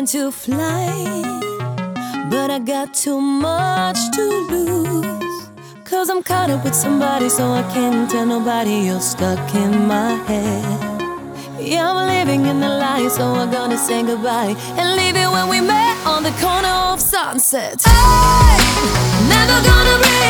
want to fly, but I got too much to lose. 'Cause I'm caught up with somebody, so I can't tell nobody. You're stuck in my head. Yeah, I'm living in the lie, so I'm gonna say goodbye and leave it when we met on the corner of Sunset. I'm never gonna break